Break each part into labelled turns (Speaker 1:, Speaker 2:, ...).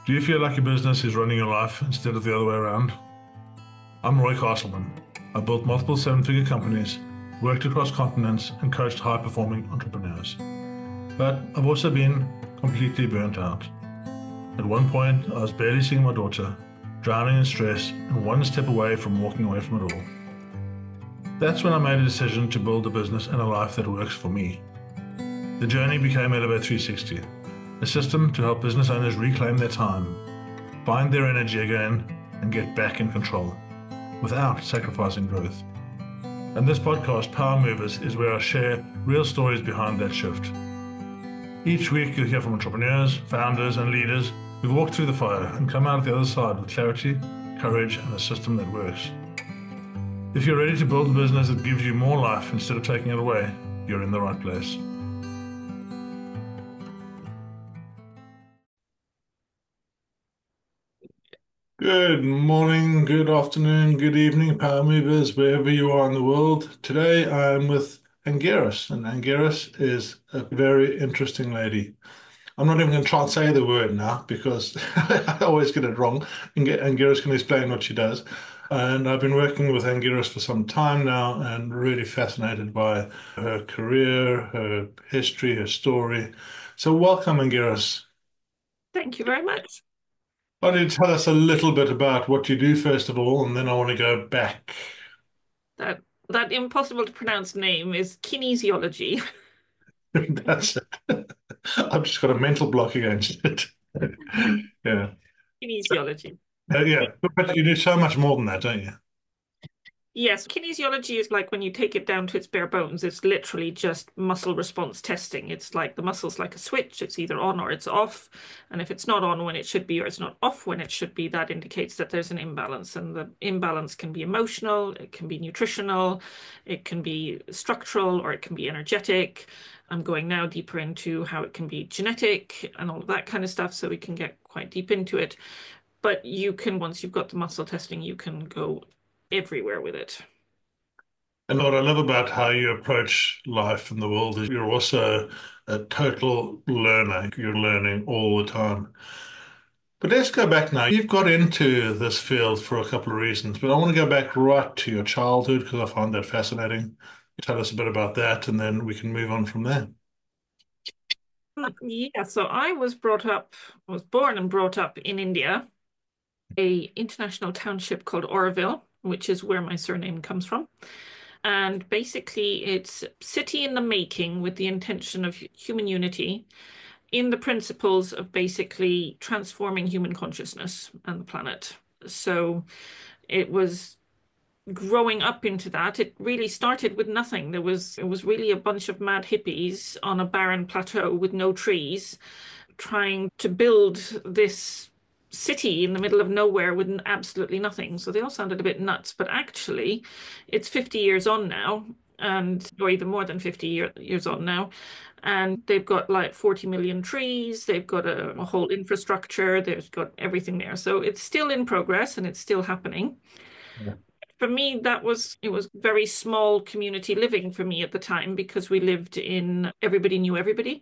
Speaker 1: Do you feel like your business is running your life instead of the other way around? I'm Roy Castleman. I built multiple seven-figure companies, worked across continents, and coached high-performing entrepreneurs. But I've also been completely burnt out. At one point, I was barely seeing my daughter, drowning in stress, and one step away from walking away from it all. That's when I made a decision to build a business and a life that works for me. The journey became Elevate 360, a system to help business owners reclaim their time, find their energy again, and get back in control without sacrificing growth. And this podcast, Power Movers, is where I share real stories behind that shift. Each week you'll hear from entrepreneurs, founders, and leaders who've walked through the fire and come out the other side with clarity, courage, and a system that works. If you're ready to build a business that gives you more life instead of taking it away, you're in the right place. Good morning, good afternoon, good evening, Power Movers, wherever you are in the world. Today I'm with Angeris, and Angeris is a very interesting lady. I'm not even going to try and say the word now because I always get it wrong. Angeris can explain what she does. And I've been working with Angeris for some time now and really fascinated by her career, her history, her story. So welcome, Angeris.
Speaker 2: Thank you very much.
Speaker 1: Why don't you tell us a little bit about what you do first of all, and then I want to go back.
Speaker 2: That impossible to pronounce name is kinesiology.
Speaker 1: That's it. I've just got a mental block against it. Yeah.
Speaker 2: Kinesiology.
Speaker 1: Yeah. But you do so much more than that, don't you?
Speaker 2: Yes, kinesiology is like when you take it down to its bare bones, it's literally just muscle response testing. It's like the muscle's like a switch, it's either on or it's off. And if it's not on when it should be or it's not off when it should be, that indicates that there's an imbalance. And the imbalance can be emotional, it can be nutritional, it can be structural, or it can be energetic. I'm going now deeper into how it can be genetic and all of that kind of stuff, so we can get quite deep into it. But you can, once you've got the muscle testing, you can go everywhere with it.
Speaker 1: And what I love about how you approach life in the world is you're also a total learner. You're learning all the time. But let's go back now. You've got into this field for a couple of reasons, but I want to go back right to your childhood because I find that fascinating. Tell us a bit about that, and then we can move on from there.
Speaker 2: Yeah, so I was born and brought up in India, a international township called Oroville, which is where my surname comes from. And basically, it's a city in the making with the intention of human unity in the principles of basically transforming human consciousness and the planet. So it was growing up into that. It really started with nothing. It was really a bunch of mad hippies on a barren plateau with no trees trying to build this city in the middle of nowhere with absolutely nothing. So they all sounded a bit nuts, but actually, it's 50 years on now, or even more than 50 years on now. And they've got like 40 million trees, they've got a whole infrastructure, they've got everything there. So it's still in progress and it's still happening.
Speaker 1: Yeah.
Speaker 2: For me, it was very small community living for me at the time because we lived in everybody knew everybody.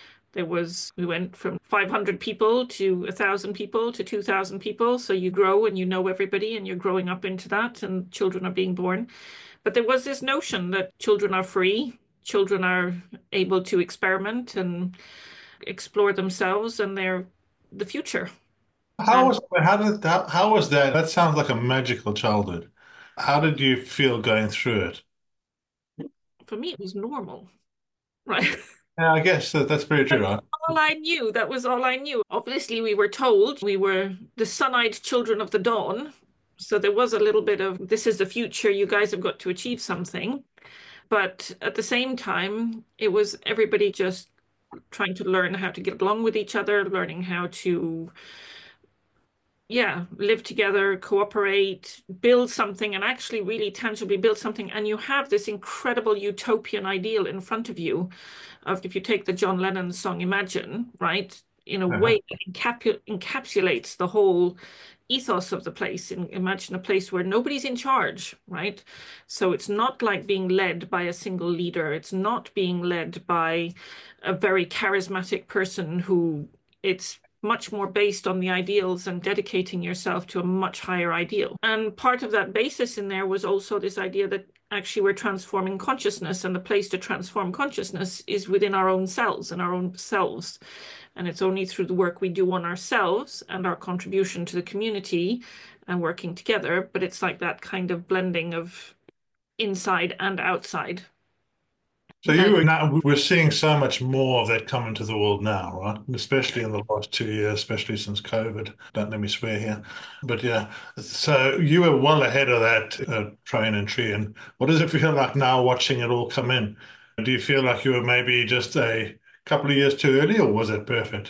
Speaker 2: We went from 500 people to 1,000 people to 2,000 people. So you grow and you know everybody and you're growing up into that and children are being born. But there was this notion that children are free, children are able to experiment and explore themselves and they're the future. And
Speaker 1: How was that? That sounds like a magical childhood. How did you feel going through it?
Speaker 2: for me, it was normal, right?
Speaker 1: Yeah, I guess that's very true, right?
Speaker 2: All I knew. That was all I knew. Obviously, we were told we were the sun-eyed children of the dawn. So there was a little bit of this is the future. You guys have got to achieve something. But at the same time, it was everybody just trying to learn how to get along with each other, learning how to, yeah, live together, cooperate, build something, and actually really tangibly build something. And you have this incredible utopian ideal in front of you of if you take the John Lennon song Imagine, right? In a
Speaker 1: Uh-huh.
Speaker 2: way that encapsulates the whole ethos of the place. And imagine a place where nobody's in charge, right? So it's not like being led by a single leader. It's not being led by a very charismatic person who it's much more based on the ideals and dedicating yourself to a much higher ideal. And part of that basis in there was also this idea that actually we're transforming consciousness, and the place to transform consciousness is within our own cells and our own selves. And it's only through the work we do on ourselves and our contribution to the community and working together. But it's like that kind of blending of inside and outside.
Speaker 1: So now we're seeing so much more of that come into the world now, right? Especially in the last 2 years, especially since COVID. Don't let me swear here, but yeah. So you were well ahead of that train and tree. And what does it feel like now, watching it all come in? Do you feel like you were maybe just a couple of years too early, or was it perfect?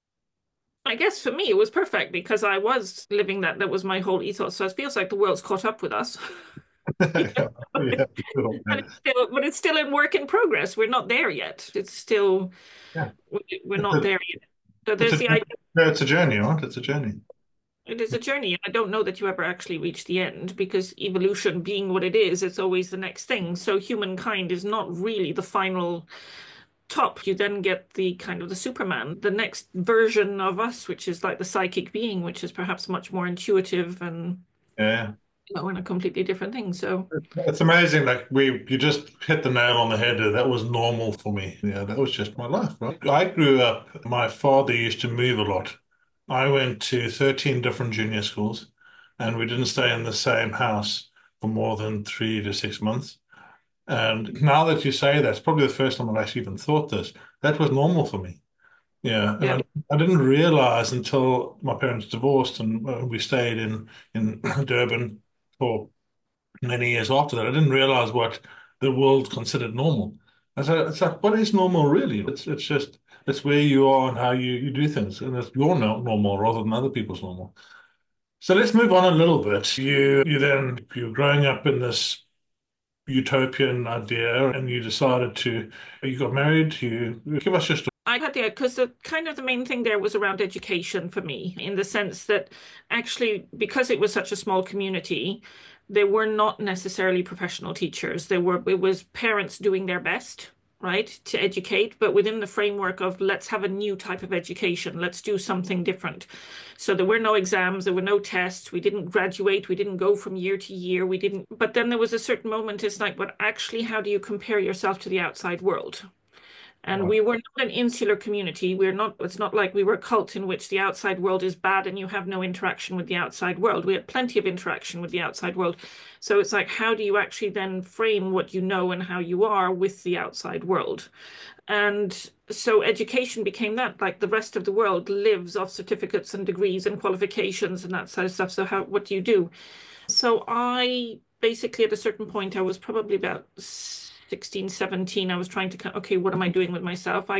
Speaker 2: I guess for me it was perfect because I was living that. That was my whole ethos. So it feels like the world's caught up with us. You know?
Speaker 1: Yeah, sure.
Speaker 2: But it's still in work in progress. We're not there yet. It's still,
Speaker 1: Yeah.
Speaker 2: we're
Speaker 1: It's
Speaker 2: not
Speaker 1: a,
Speaker 2: there yet. So
Speaker 1: it's
Speaker 2: there's
Speaker 1: a,
Speaker 2: the idea.
Speaker 1: it's a journey, right? It's a journey.
Speaker 2: It is a journey. I don't know that you ever actually reach the end because evolution being what it is, it's always the next thing. So humankind is not really the final top. You then get the kind of the Superman, the next version of us, which is like the psychic being, which is perhaps much more intuitive and
Speaker 1: Yeah.
Speaker 2: in a completely different thing. So
Speaker 1: It's amazing. Like you just hit the nail on the head. That was normal for me. Yeah, that was just my life, right? I grew up, my father used to move a lot. I went to 13 different junior schools, and we didn't stay in the same house for more than 3 to 6 months. And now that you say that, it's probably the first time I've actually even thought this. That was normal for me. Yeah, and
Speaker 2: yeah,
Speaker 1: I didn't realize until my parents divorced and we stayed in Durban for many years after that. I didn't realize what the world considered normal. And so it's like, what is normal really? It's just it's where you are and how you do things, and it's your normal rather than other people's normal. So let's move on a little bit. You're growing up in this utopian idea, and you got married. You give us just
Speaker 2: I had because the kind of the main thing there was around education for me, in the sense that actually, because it was such a small community, they were not necessarily professional teachers. It was parents doing their best, right, to educate, but within the framework of let's have a new type of education, let's do something different. So there were no exams, there were no tests, we didn't graduate, we didn't go from year to year, we didn't, but then there was a certain moment, it's like, but actually, how do you compare yourself to the outside world? And we were not an insular community. It's not like we were a cult in which the outside world is bad and you have no interaction with the outside world. We had plenty of interaction with the outside world. So it's like, how do you actually then frame what you know and how you are with the outside world? And so education became that, like the rest of the world lives off certificates and degrees and qualifications and that sort of stuff. So what do you do? So I basically at a certain point, I was probably about 16, 17. I was trying to, okay, what am I doing with myself?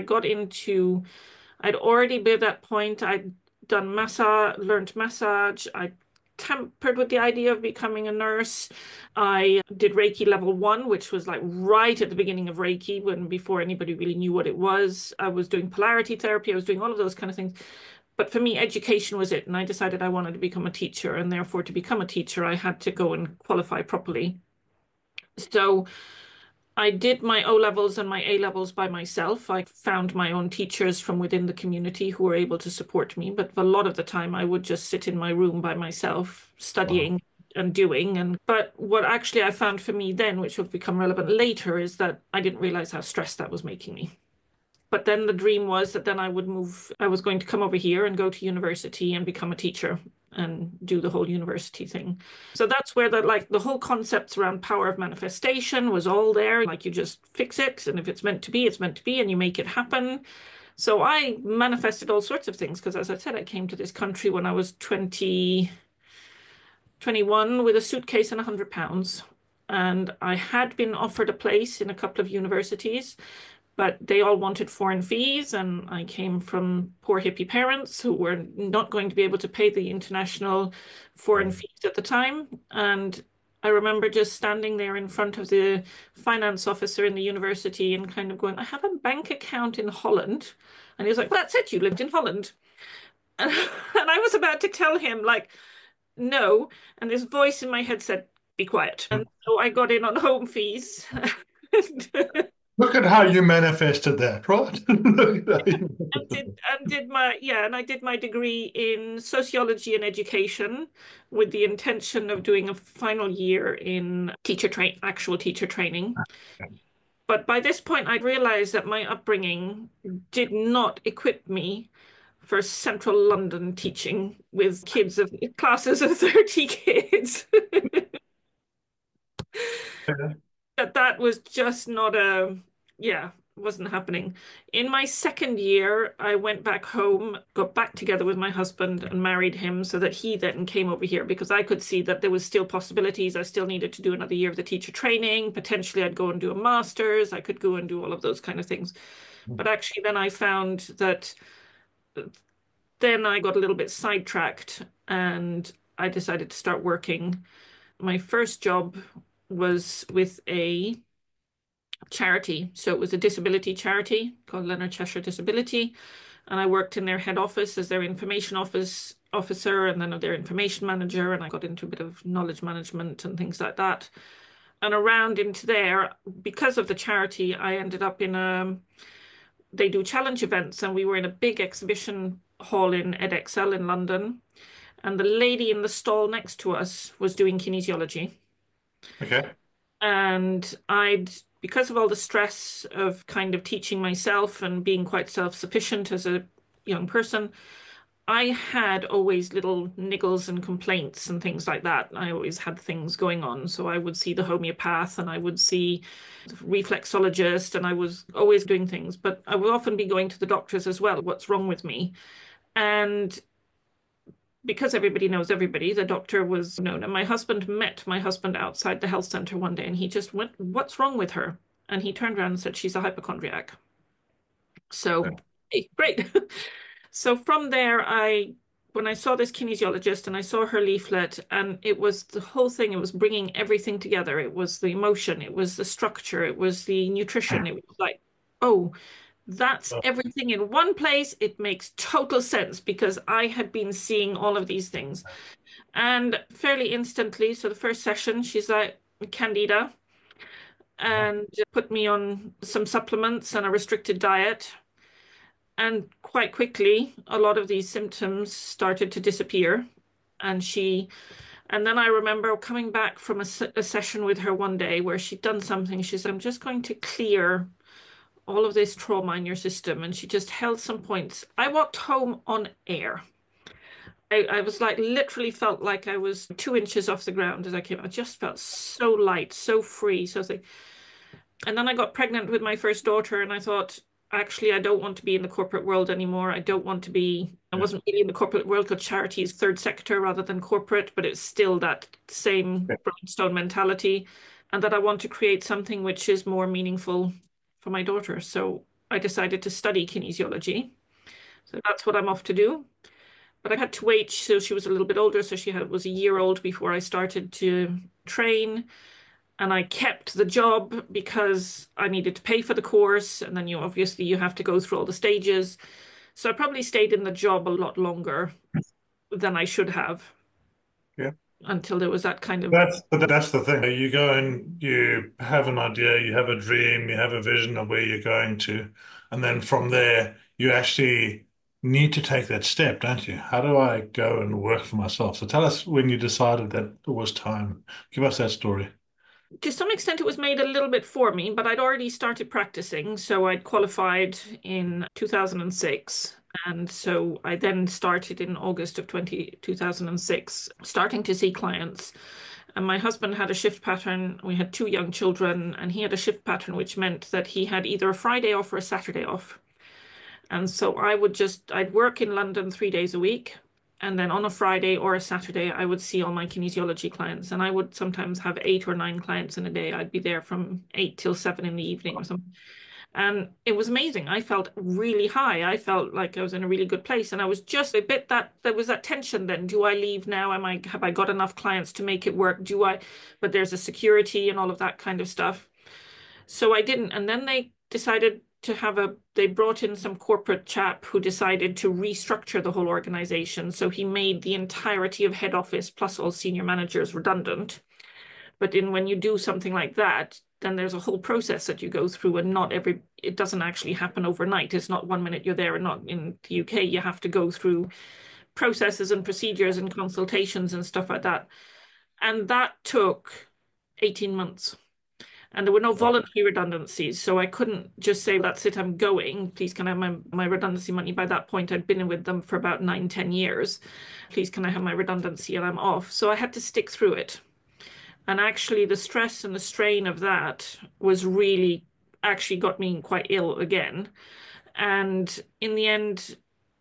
Speaker 2: I'd already been at that point. I'd done learned massage. I tampered with the idea of becoming a nurse. I did Reiki level 1, which was like right at the beginning of Reiki, before anybody really knew what it was. I was doing polarity therapy. I was doing all of those kind of things. But for me, education was it. And I decided I wanted to become a teacher. And therefore, to become a teacher, I had to go and qualify properly. So I did my O levels and my A levels by myself. I found my own teachers from within the community who were able to support me. But a lot of the time, I would just sit in my room by myself,
Speaker 1: wow.
Speaker 2: studying and doing. But what actually I found for me then, which will become relevant later, is that I didn't realize how stressed that was making me. But then the dream was that then I was going to come over here and go to university and become a teacher and do the whole university thing. So that's where the whole concepts around power of manifestation was all there. Like you just fix it, and if it's meant to be, it's meant to be, and you make it happen. So I manifested all sorts of things because, as I said, I came to this country when I was 21 with a suitcase and £100. And I had been offered a place in a couple of universities, but they all wanted foreign fees, and I came from poor hippie parents who were not going to be able to pay the international foreign fees at the time. And I remember just standing there in front of the finance officer in the university and kind of going, I have a bank account in Holland. And he was like, well, that's it, you lived in Holland. And I was about to tell him, like, no. And this voice in my head said, be quiet. And so I got in on home fees.
Speaker 1: Look at how you manifested that, right? Look at how you
Speaker 2: And I did my degree in sociology and education with the intention of doing a final year in actual teacher training. But by this point, I realized that my upbringing did not equip me for central London teaching with kids of classes of 30 kids.
Speaker 1: manifested.
Speaker 2: That was just not yeah, wasn't happening. In my second year, I went back home, got back together with my husband and married him so that he then came over here because I could see that there was still possibilities. I still needed to do another year of the teacher training. Potentially I'd go and do a master's. I could go and do all of those kind of things. But actually then I found that then I got a little bit sidetracked and I decided to start working. My first job was with a charity. So it was a disability charity called Leonard Cheshire Disability. And I worked in their head office as their information officer and then their information manager. And I got into a bit of knowledge management and things like that. And around into there, because of the charity, I ended up they do challenge events and we were in a big exhibition hall in Edexcel in London. And the lady in the stall next to us was doing kinesiology.
Speaker 1: Okay.
Speaker 2: And because of all the stress of kind of teaching myself and being quite self-sufficient as a young person, I had always little niggles and complaints and things like that. I always had things going on. So I would see the homeopath and I would see the reflexologist and I was always doing things, but I would often be going to the doctors as well. What's wrong with me? And because everybody knows everybody, the doctor was known. And my husband met my husband outside the health center one day and he just went, "What's wrong with her?" And he turned around and said, "She's a hypochondriac." So, hey, great. So from there, when I saw this kinesiologist and I saw her leaflet, and it was the whole thing, it was bringing everything together. It was the emotion, it was the structure, it was the nutrition. It was like, oh, that's everything in one place. It makes total sense because I had been seeing all of these things. And fairly instantly, so the first session, she's like, "Candida," and put me on some supplements and a restricted diet. And quite quickly, a lot of these symptoms started to disappear. And then I remember coming back from a session with her one day where she'd done something. She said, "I'm just going to clear all of this trauma in your system." And she just held some points. I walked home on air. I was like, literally felt like I was 2 inches off the ground as I came. I just felt so light, so free, so thing. And then I got pregnant with my first daughter, and I thought, actually, I don't want to be in the corporate world anymore. I don't want to be, I wasn't really in the corporate world because charity is third sector rather than corporate, but it's still that same brownstone mentality. And that I want to create something which is more meaningful for my daughter. So I decided to study kinesiology. So that's what I'm off to do. But I had to wait. So she was a little bit older. So was a year old before I started to train. And I kept the job because I needed to pay for the course. And then obviously you have to go through all the stages. So I probably stayed in the job a lot longer than I should have
Speaker 1: Yeah.
Speaker 2: until there was that kind of.
Speaker 1: That's the thing. You go and you have an idea, you have a dream, you have a vision of where you're going to, and then from there you actually need to take that step, don't you? How do I go and work for myself? So tell us when you decided that it was time. Give us that story.
Speaker 2: To some extent, it was made a little bit for me, but I'd already started practicing. So I'd qualified in 2006. And so I then started in August of 2006, starting to see clients. And my husband had a shift pattern. We had two young children, and he had a shift pattern, which meant that he had either a Friday off or a Saturday off. And so I'd work in London 3 days a week. And then on a Friday or a Saturday, I would see all my kinesiology clients. And I would sometimes have 8 or 9 clients in a day. I'd be there from 8 till 7 in the evening or something. And it was amazing. I felt really high. I felt like I was in a really good place. And I was just a bit that there was that tension then. Do I leave now? Have I got enough clients to make it work? But there's a security and all of that kind of stuff. So I didn't. And then they decided they brought in some corporate chap who decided to restructure the whole organization. So he made the entirety of head office plus all senior managers redundant. But when you do something like that, then there's a whole process that you go through, and it doesn't actually happen overnight. It's not 1 minute you're there, and not in the UK. You have to go through processes and procedures and consultations and stuff like that. And that took 18 months. And there were no voluntary redundancies. So I couldn't just say, that's it, I'm going. Please, can I have my redundancy money? By that point, I'd been with them for about 9, 10 years. Please, can I have my redundancy? And I'm off. So I had to stick through it. And actually, the stress and the strain of that was really actually got me quite ill again. And in the end,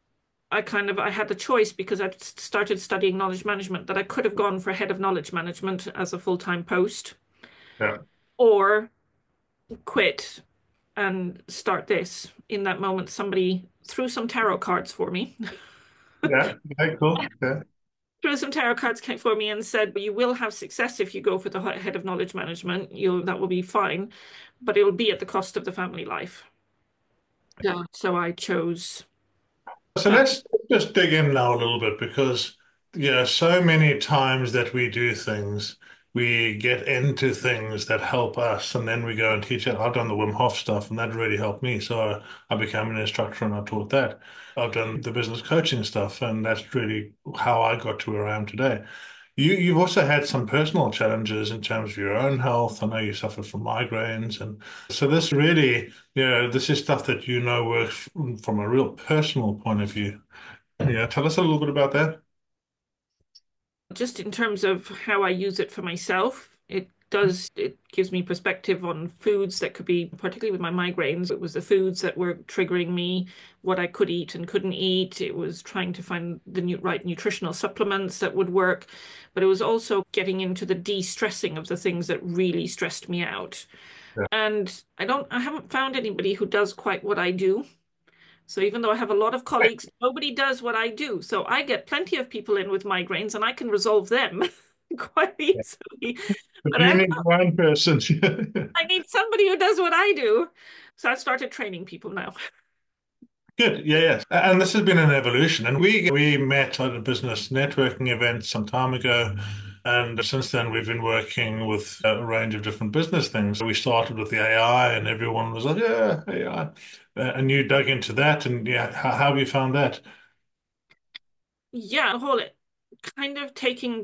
Speaker 2: I had the choice, because I'd started studying knowledge management, that I could have gone for head of knowledge management as a full-time post,
Speaker 1: Yeah.
Speaker 2: or quit and start this. In that moment, somebody threw some tarot cards for me.
Speaker 1: Yeah. Okay, cool. Yeah.
Speaker 2: Threw some tarot cards for me and said, "You will have success if you go for the head of knowledge management. That will be fine, but it will be at the cost of the family life." Yeah. So I chose
Speaker 1: So
Speaker 2: that.
Speaker 1: let's just dig in now a little bit because, yeah, so many times that we do things, we get into things that help us, and then we go and teach it. I've done the Wim Hof stuff, and that really helped me. So I became an instructor and I taught that. I've done the business coaching stuff, and that's really how I got to where I am today. You've also had some personal challenges in terms of your own health. I know you suffered from migraines, and so this really, this is stuff that works from a real personal point of view. Yeah, tell us a little bit about that.
Speaker 2: Just in terms of how I use it for myself, it gives me perspective on foods that could be, particularly with my migraines, it was the foods that were triggering me, what I could eat and couldn't eat. It was trying to find the right nutritional supplements that would work, but it was also getting into the de-stressing of the things that really stressed me out.
Speaker 1: Yeah.
Speaker 2: And I haven't found anybody who does quite what I do. So even though I have a lot of colleagues, nobody does what I do. So I get plenty of people in with migraines, and I can resolve them quite easily.
Speaker 1: But
Speaker 2: But
Speaker 1: you need one person.
Speaker 2: I need somebody who does what I do. So I've started training people now.
Speaker 1: Good. Yeah, yes. And this has been an evolution. And we met at a business networking event some time ago. And since then, we've been working with a range of different business things. We started with the AI, and everyone was like, yeah, AI. And you dug into that. And yeah, how have you found that?
Speaker 2: Yeah, whole kind of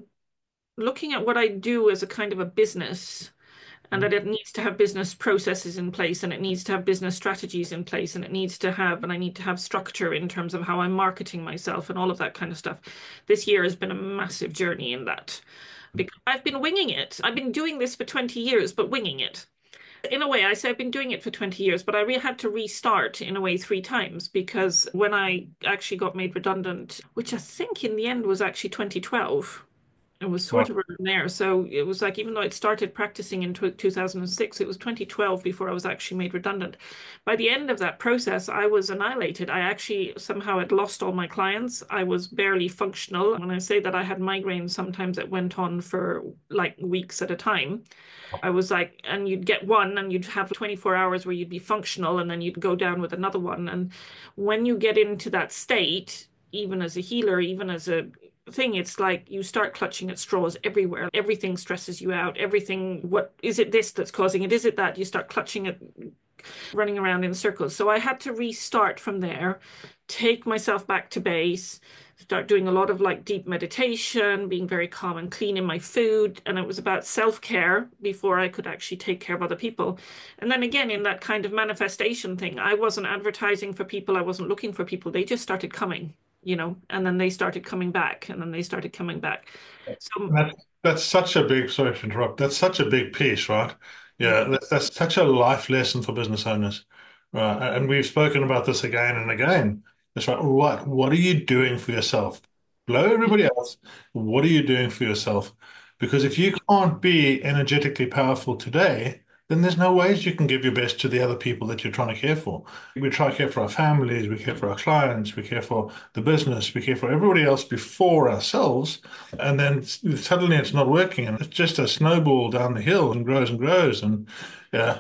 Speaker 2: looking at what I do as a kind of a business, and that it needs to have business processes in place, and it needs to have business strategies in place, and I need to have structure in terms of how I'm marketing myself and all of that kind of stuff. This year has been a massive journey in that, because I've been winging it. I've been doing this for 20 years, but winging it. In a way, I say I've been doing it for 20 years, but had to restart in a way 3 times, because when I actually got made redundant, which I think in the end was actually 2012, it was
Speaker 1: Wow.
Speaker 2: sort of around there. So it was like, even though I'd started practicing in 2006, it was 2012 before I was actually made redundant. By the end of that process, I was annihilated. I actually somehow had lost all my clients. I was barely functional. When I say that I had migraines, sometimes it went on for like weeks at a time. I was like, and you'd get one and you'd have 24 hours where you'd be functional, and then you'd go down with another one. And when you get into that state, even as a healer, even as a thing, it's like you start clutching at straws everywhere. Everything stresses you out. Everything, what is it this that's causing it? Is it that? You start clutching at running around in circles. So I had to restart from there, take myself back to base, start doing a lot of like deep meditation, being very calm and clean in my food. And it was about self-care before I could actually take care of other people. And then again, in that kind of manifestation thing, I wasn't advertising for people, I wasn't looking for people. They just started coming, and then they started coming back, and then they started coming back. So
Speaker 1: That's such a big, sorry to interrupt. That's such a big piece, right? Yeah,
Speaker 2: yeah.
Speaker 1: that's such a life lesson for business owners. Right. And we've spoken about this again and again. It's right. What are you doing for yourself? Below everybody else, what are you doing for yourself? Because if you can't be energetically powerful today, then there's no ways you can give your best to the other people that you're trying to care for. We try to care for our families, we care for our clients, we care for the business, we care for everybody else before ourselves. And then suddenly it's not working, and it's just a snowball down the hill and grows and grows. And yeah,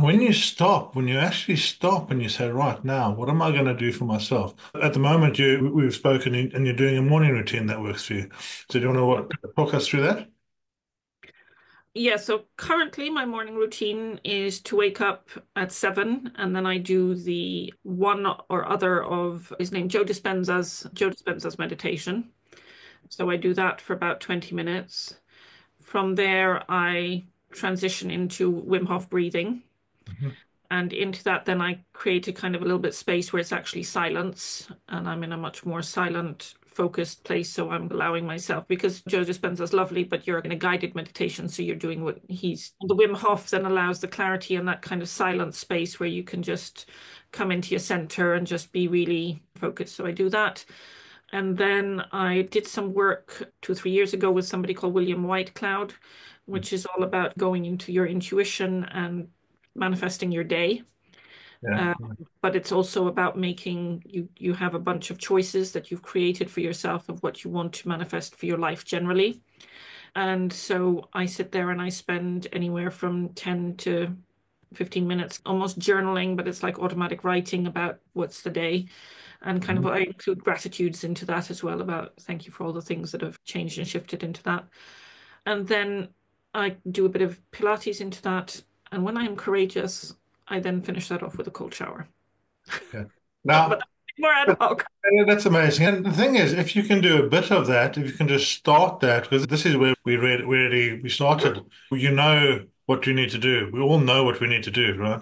Speaker 1: when you actually stop and you say, right now, what am I going to do for myself? At the moment, we've spoken and you're doing a morning routine that works for you. So do you want to talk us through that?
Speaker 2: Yeah, so currently my morning routine is to wake up at 7 and then I do the one or other of his name, Joe Dispenza's meditation. So I do that for about 20 minutes. From there, I transition into Wim Hof breathing.
Speaker 1: Mhm.
Speaker 2: And into that, then I create a kind of a little bit space where it's actually silence, and I'm in a much more silent, focused place. So I'm allowing myself, because Joe Dispenza's lovely, but you're in a guided meditation, so you're doing what he's. The Wim Hof then allows the clarity and that kind of silent space where you can just come into your center and just be really focused. So I do that. And then I did some work 2 or 3 years ago with somebody called William Whitecloud, which is all about going into your intuition and manifesting your day.
Speaker 1: Yeah.
Speaker 2: Uh, but it's also about making you have a bunch of choices that you've created for yourself of what you want to manifest for your life generally. And so I sit there and I spend anywhere from 10 to 15 minutes almost journaling, but it's like automatic writing about what's the day. And kind of
Speaker 1: Mhm.
Speaker 2: I include gratitudes into that as well, about thank you for all the things that have changed and shifted into that. And then I do a bit of Pilates into that. And when I am courageous, I then finish that off with a cold shower.
Speaker 1: Yeah.
Speaker 2: But
Speaker 1: Now,
Speaker 2: more ad hoc.
Speaker 1: that's amazing. And the thing is, if you can do a bit of that, if you can just start that, because this is where we started. You know what you need to do. We all know what we need to do, right?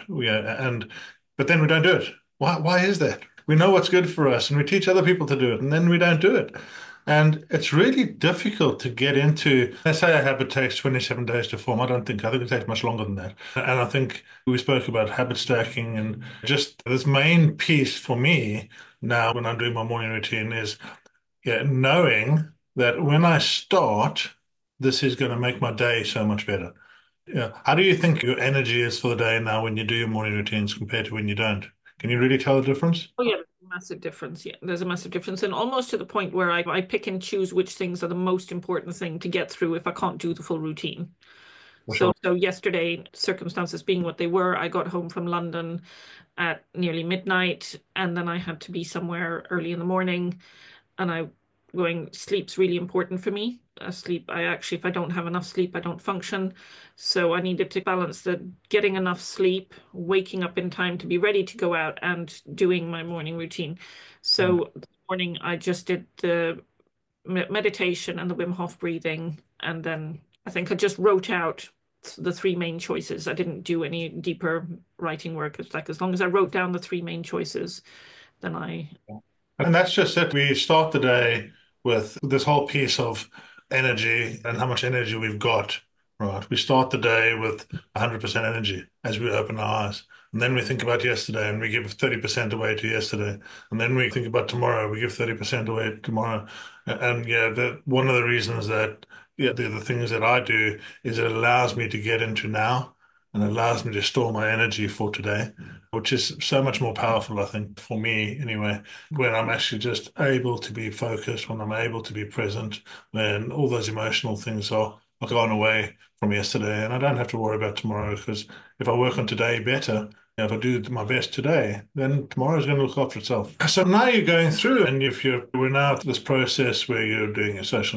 Speaker 1: But then we don't do it. Why is that? We know what's good for us, and we teach other people to do it, and then we don't do it. And it's really difficult to get into, let's say a habit takes 27 days to form. I think it takes much longer than that. And I think we spoke about habit stacking, and just this main piece for me now when I'm doing my morning routine is, yeah, knowing that when I start, this is going to make my day so much better. Yeah. How do you think your energy is for the day now when you do your morning routines compared to when you don't? Can you really tell the difference?
Speaker 2: Oh yeah, there's a massive difference. Yeah, there's a massive difference, and almost to the point where I pick and choose which things are the most important thing to get through if I can't do the full routine.
Speaker 1: For sure.
Speaker 2: So yesterday, circumstances being what they were, I got home from London at nearly midnight, and then I had to be somewhere early in the morning. And I going sleep's really important for me. Sleep, I actually, if I don't have enough sleep, I don't function. So I needed to balance the getting enough sleep, waking up in time to be ready to go out, and doing my morning routine.
Speaker 1: Yeah.
Speaker 2: So this morning I just did the meditation and the Wim Hof breathing, and then I think I just wrote out the three main choices. I didn't do any deeper writing work. It's like as long as I wrote down the three main choices, then I.
Speaker 1: And that's just it. We start the day with this whole piece of energy and how much energy we've got, right? We start the day with 100% energy as we open our eyes. And then we think about yesterday and we give 30% away to yesterday. And then we think about tomorrow, we give 30% away tomorrow. And yeah, one of the reasons that, yeah, the things that I do is it allows me to get into now and allows me to store my energy for today, which is so much more powerful, I think, for me anyway, when I'm actually just able to be focused, when I'm able to be present, then all those emotional things are gone away from yesterday. And I don't have to worry about tomorrow because if I work on today better, if I do my best today, then tomorrow's going to look after itself. So now you're going through, and if we're now at this process where you're doing your social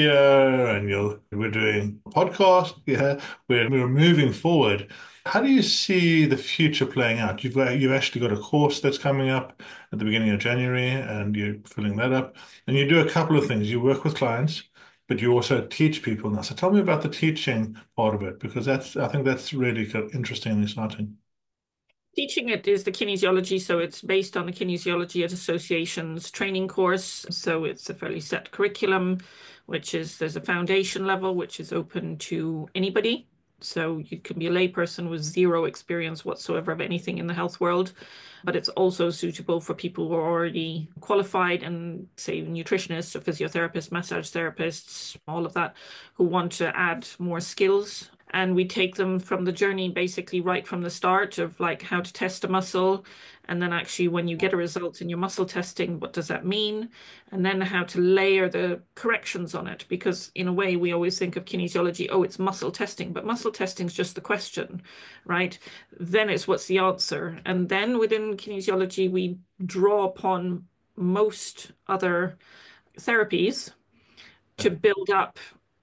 Speaker 1: media and we're doing a podcast, yeah, we're moving forward. How do you see the future playing out? You've actually got a course that's coming up at the beginning of January, and you're filling that up. And you do a couple of things. You work with clients, but you also teach people now. So tell me about the teaching part of it, because I think that's really interesting and exciting.
Speaker 2: Teaching it is the kinesiology, so it's based on the Kinesiology Association's training course. So it's a fairly set curriculum, which is there's a foundation level, which is open to anybody. So you can be a layperson with zero experience whatsoever of anything in the health world, but it's also suitable for people who are already qualified and say nutritionists or physiotherapists, massage therapists, all of that, who want to add more skills. And we take them from the journey basically right from the start of like how to test a muscle. And then actually when you get a result in your muscle testing, what does that mean? And then how to layer the corrections on it. Because in a way, we always think of kinesiology, oh, it's muscle testing, but muscle testing is just the question, right? Then it's what's the answer. And then within kinesiology, we draw upon most other therapies to build up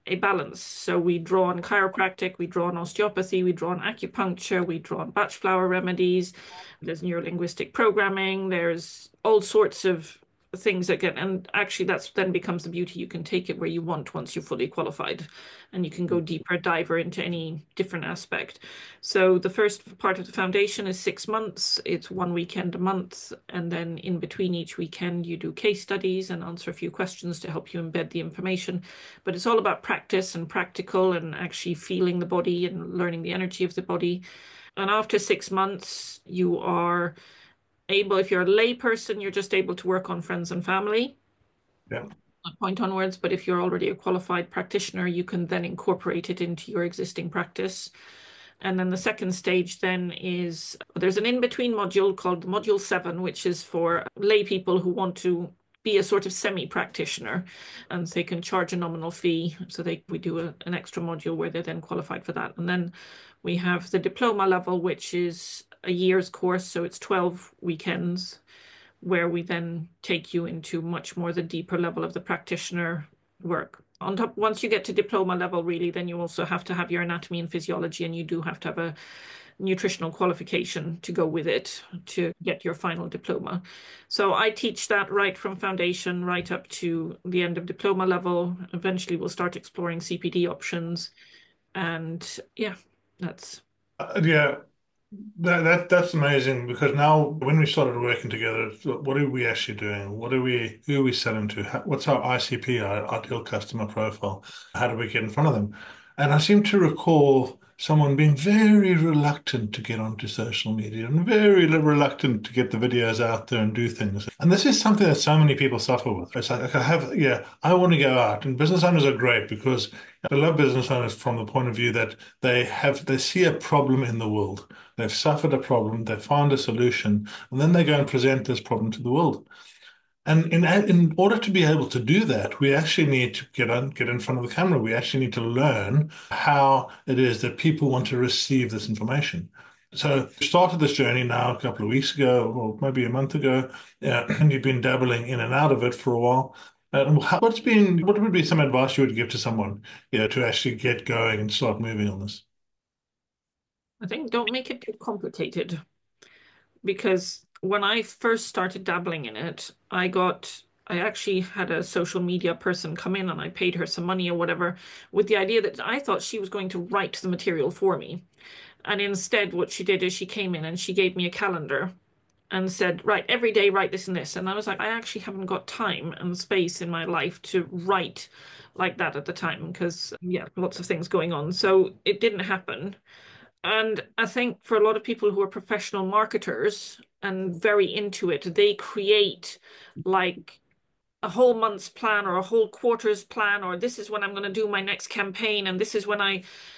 Speaker 2: a balance. So we draw on chiropractic, we draw on osteopathy, we draw on acupuncture, we draw on Bach flower remedies. There's neurolinguistic programming. There's all sorts of things that get, and actually that's then becomes the beauty. You can take it where you want once you're fully qualified, and you can go deeper, diver into any different aspect. So the first part of the foundation is 6 months. It's one weekend a month, and then in between each weekend you do case studies and answer a few questions to help you embed the information. But it's all about practice and practical and actually feeling the body and learning the energy of the body. And after 6 months, you are able, if you're a lay person, you're just able to work on friends and family
Speaker 1: Yeah.
Speaker 2: that point onwards. But if you're already a qualified practitioner, you can then incorporate it into your existing practice. And then the second stage then is there's an in-between module called Module 7, which is for lay people who want to be a sort of semi-practitioner, and they can charge a nominal fee. So we do an extra module where they're then qualified for that. And then we have the diploma level, which is a year's course. So it's 12 weekends where we then take you into much more the deeper level of the practitioner work. On top, once you get to diploma level, really, then you also have to have your anatomy and physiology, and you do have to have a nutritional qualification to go with it to get your final diploma. So I teach that right from foundation right up to the end of diploma level. Eventually, we'll start exploring CPD options. And yeah, that's
Speaker 1: Yeah, that's amazing because now when we started working together, what are we actually doing? Who are we selling to? What's our ICP, our ideal customer profile? How do we get in front of them? And I seem to recall someone being very reluctant to get onto social media and very reluctant to get the videos out there and do things. And this is something that so many people suffer with. It's like I want to go out, and business owners are great because I love business owners from the point of view that they see a problem in the world. They've suffered a problem, they find a solution, and then they go and present this problem to the world. And in order to be able to do that, we actually need to get in front of the camera. We actually need to learn how it is that people want to receive this information. So we started this journey now a couple of weeks ago, or maybe a month ago, and you've been dabbling in and out of it for a while. What would be some advice you would give to someone, to actually get going and start moving on this?
Speaker 2: I think don't make it too complicated, because when I first started dabbling in it, I actually had a social media person come in and I paid her some money or whatever with the idea that I thought she was going to write the material for me. And instead, what she did is she came in and she gave me a calendar and said, right, every day write this and this. And I was like, I actually haven't got time and space in my life to write like that at the time because, yeah, lots of things going on. So it didn't happen. And I think for a lot of people who are professional marketers and very into it, they create like a whole month's plan or a whole quarter's plan, or this is when I'm going to do my next campaign, and this is when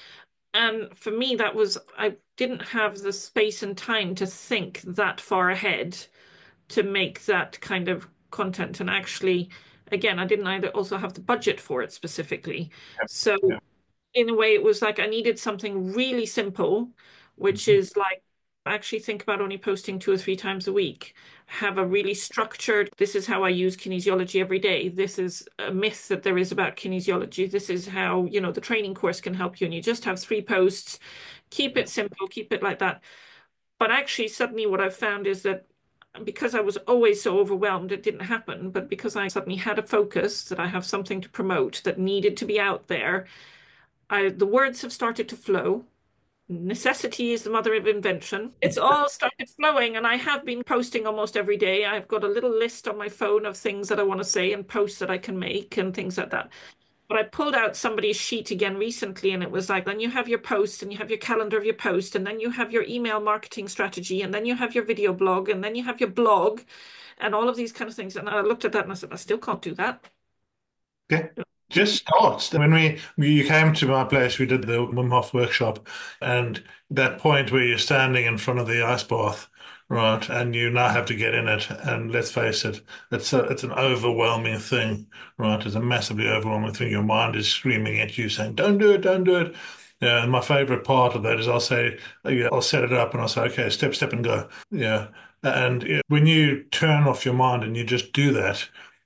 Speaker 2: and for me, I didn't have the space and time to think that far ahead to make that kind of content. And actually, again, I didn't either also have the budget for it specifically. So
Speaker 1: Yeah.
Speaker 2: in a way, it was like I needed something really simple, which
Speaker 1: Mhm.
Speaker 2: is like actually think about only posting 2 or 3 times a week. Have a really structured, this is how I use kinesiology every day. This is a myth that there is about kinesiology. This is how, the training course can help you. And you just have 3 posts, keep it simple, keep it like that. But actually, suddenly what I've found is that because I was always so overwhelmed, it didn't happen. But because I suddenly had a focus, that I have something to promote that needed to be out there, the words have started to flow. Necessity is the mother of invention. It's all started flowing, and I have been posting almost every day. I've got a little list on my phone of things that I want to say and posts that I can make and things like that. But I pulled out somebody's sheet again recently, and it was like, then you have your post, and you have your calendar of your post, and then you have your email marketing strategy, and then you have your video blog, and then you have your blog, and all of these kind of things. And I looked at that and I said, I still can't do that.
Speaker 1: Okay. Just start. When you came to my place, we did the Wim Hof workshop, and that point where you're standing in front of the ice bath, right, and you now have to get in it. And let's face it, it's an overwhelming thing, right? It's a massively overwhelming thing. Your mind is screaming at you, saying, "Don't do it, don't do it." Yeah, and my favorite part of that is I'll say, yeah, I'll set it up and I'll say, okay, step, and go. Yeah. And when you turn off your mind and you just do that,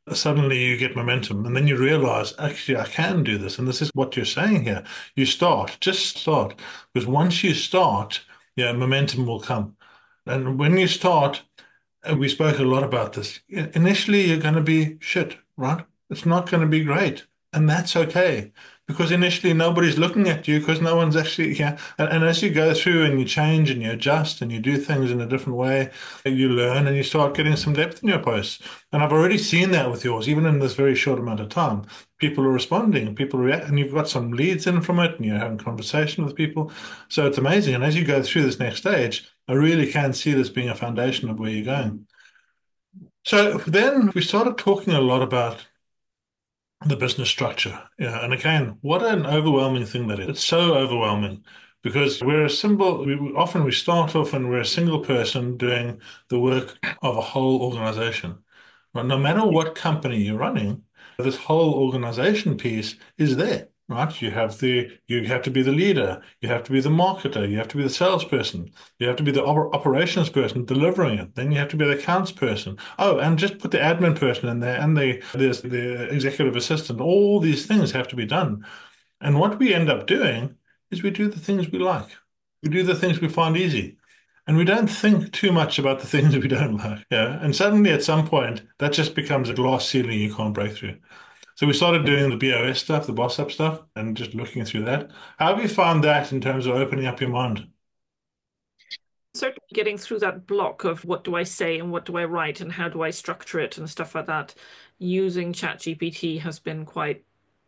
Speaker 1: Suddenly you get momentum, and then you realize, actually, I can do this. And this is what you're saying here. You start, just start. Because once you start, yeah, momentum will come. And when you start, and we spoke a lot about this, initially you're going to be shit, right? It's not going to be great. And that's okay. Because initially nobody's looking at you because no one's actually, yeah. And as you go through and you change and you adjust and you do things in a different way, you learn and you start getting some depth in your posts. And I've already seen that with yours, even in this very short amount of time. People are responding, people react, and you've got some leads in from it, and you're having conversation with people. So it's amazing. And as you go through this next stage, I really can see this being a foundation of where you're going. So then we started talking a lot about the business structure. Yeah, and again, what an overwhelming thing that is. It's so overwhelming because we're a symbol. Often we start off and we're a single person doing the work of a whole organization. But no matter what company you're running, this whole organization piece is there, right? You have to be the leader, you have to be the marketer, you have to be the salesperson, you have to be the operations person delivering it. Then you have to be the accounts person. Oh, and just put the admin person in there, and there's the executive assistant. All these things have to be done. And what we end up doing is we do the things we like. We do the things we find easy. And we don't think too much about the things we don't like. Yeah. And suddenly at some point, that just becomes a glass ceiling you can't break through. So we started doing the BOS stuff, the boss up stuff, and just looking through that. How have you found that in terms of opening up your mind?
Speaker 2: Certainly getting through that block of what do I say and what do I write and how do I structure it and stuff like that, using ChatGPT has been quite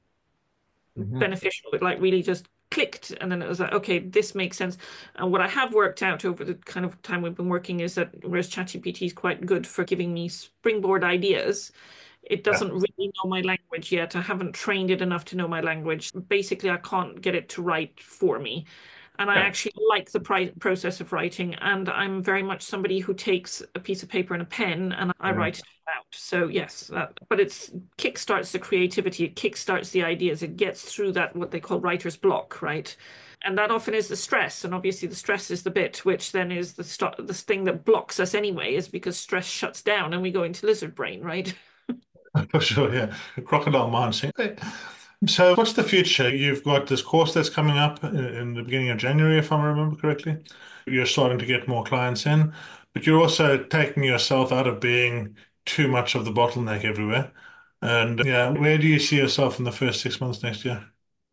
Speaker 1: Mhm.
Speaker 2: beneficial. It like really just clicked, and then it was like, okay, this makes sense. And what I have worked out over the kind of time we've been working is that whereas ChatGPT is quite good for giving me springboard ideas, it
Speaker 1: Yeah.
Speaker 2: doesn't really know my language yet. I haven't trained it enough to know my language. Basically, I can't get it to write for me. And I
Speaker 1: Yeah.
Speaker 2: actually like the process of writing. And I'm very much somebody who takes a piece of paper and a pen and I
Speaker 1: Yeah.
Speaker 2: write it out. So yes, but it's kickstarts the creativity, it kickstarts the ideas, it gets through that what they call writer's block, right? And that often is the stress. And obviously the stress is the bit which then is the thing that blocks us anyway, is because stress shuts down and we go into lizard brain, right?
Speaker 1: For sure, yeah. Crocodile mind. So what's the future? You've got this course that's coming up in the beginning of January, if I remember correctly. You're starting to get more clients in, but you're also taking yourself out of being too much of the bottleneck everywhere. And yeah, where do you see yourself in the first 6 months next year?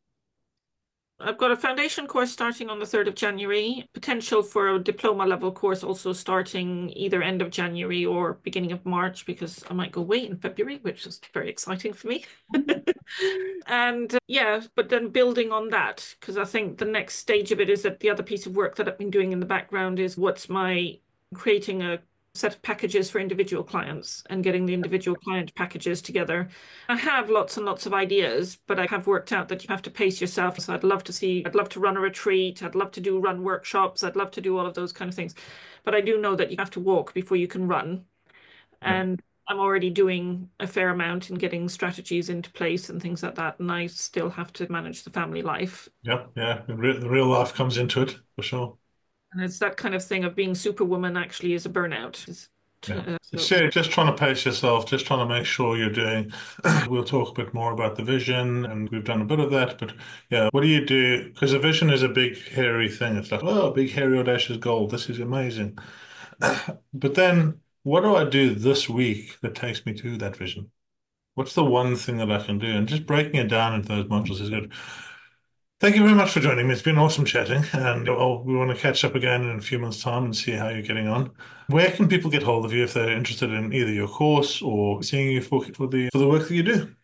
Speaker 2: I've got a foundation course starting on the 3rd of January, potential for a diploma level course also starting either end of January or beginning of March, because I might go away in February, which is very exciting for me. And yeah, but then building on that, because I think the next stage of it is that the other piece of work that I've been doing in the background is what's my creating a set of packages for individual clients and getting the individual client packages together. I have lots and lots of ideas, but I have worked out that you have to pace yourself. So I'd love to run a retreat, I'd love to run workshops, I'd love to do all of those kind of things. But I do know that you have to walk before you can run.
Speaker 1: Yeah.
Speaker 2: And I'm already doing a fair amount in getting strategies into place and things like that. And I still have to manage the family life.
Speaker 1: Yep, yeah. The real life comes into it for sure.
Speaker 2: And it's that kind of thing of being superwoman actually is a burnout.
Speaker 1: Yeah.
Speaker 2: So
Speaker 1: So just trying to pace yourself, just trying to make sure you're doing. We'll talk a bit more about the vision, and we've done a bit of that. But yeah, what do you do? Because a vision is a big, hairy thing. It's like, oh, big, hairy, audacious goal. This is amazing. But then, what do I do this week that takes me to that vision? What's the one thing that I can do? And just breaking it down into those modules is good. Thank you very much for joining me. It's been awesome chatting, and we want to catch up again in a few months' time and see how you're getting on. Where can people get hold of you if they're interested in either your course or seeing you for the work that you do?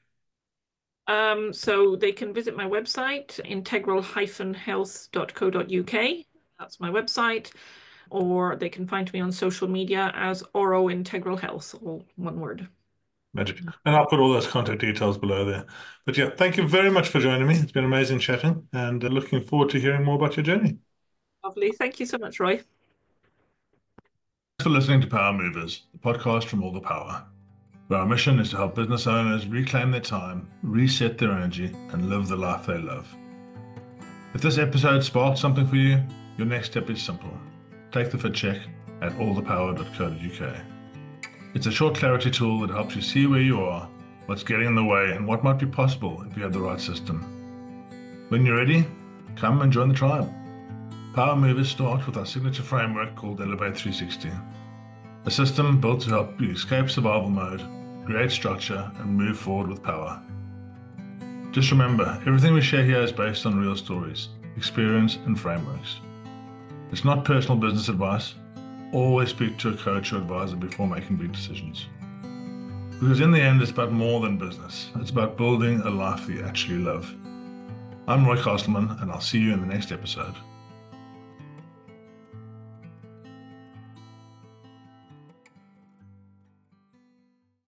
Speaker 2: So they can visit my website, integral-health.co.uk. That's my website. Or they can find me on social media as Oro Integral Health, all one word.
Speaker 1: Magic. And I'll put all those contact details below there. But yeah, thank you very much for joining me. It's been amazing chatting, and looking forward to hearing more about your journey.
Speaker 2: Lovely. Thank you so much, Roy.
Speaker 1: Thanks for listening to Power Movers, the podcast from All the Power, where our mission is to help business owners reclaim their time, reset their energy, and live the life they love. If this episode sparked something for you, your next step is simple. Take the fit check at allthepower.co.uk. It's a short clarity tool that helps you see where you are, what's getting in the way, and what might be possible if you have the right system. When you're ready, come and join the tribe. Power Movers starts with our signature framework called Elevate 360, a system built to help you escape survival mode, create structure, and move forward with power. Just remember, everything we share here is based on real stories, experience, and frameworks. It's not personal business advice. Always speak to a coach or advisor before making big decisions. Because in the end, it's about more than business. It's about building a life that you actually love. I'm Roy Castleman, and I'll see you in the next episode.